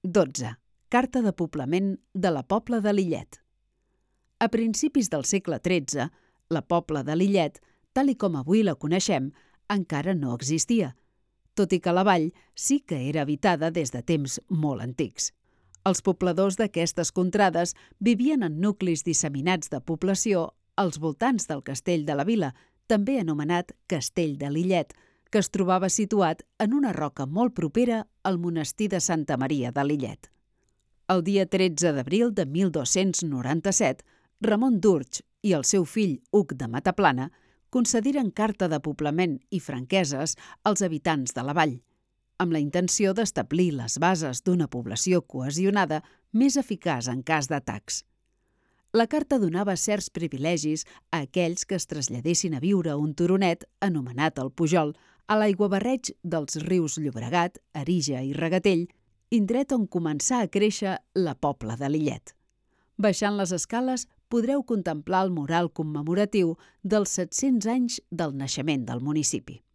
12. Carta de poblament de la Pobla de Lillet. A principis del segle XIII, la Pobla de Lillet, tal i com avui la coneixem, encara no existia, tot i que la vall sí que era habitada des de temps molt antics. Els pobladors d'aquestes contrades vivien en nuclis disseminats de població als voltants del castell de la vila, també anomenat Castell de Lillet, que es trobava situat en una roca molt propera al monestir de Santa Maria de Lillet. El dia 13 d'abril de 1297, Ramon d'Urtx i el seu fill Hug de Mataplana concediren carta de poblament i franqueses als habitants de la vall, amb la intenció d'establir les bases d'una població cohesionada més eficaç en cas d'atacs. La carta donava certs privilegis a aquells que es traslladessin a viure a un turonet, anomenat el Pujol, a l'aiguabarreig dels rius Llobregat, Arija i Regatell, indret on començà a créixer la Pobla de Lillet. Baixant les escales podreu contemplar el mural commemoratiu dels 700 anys del naixement del municipi.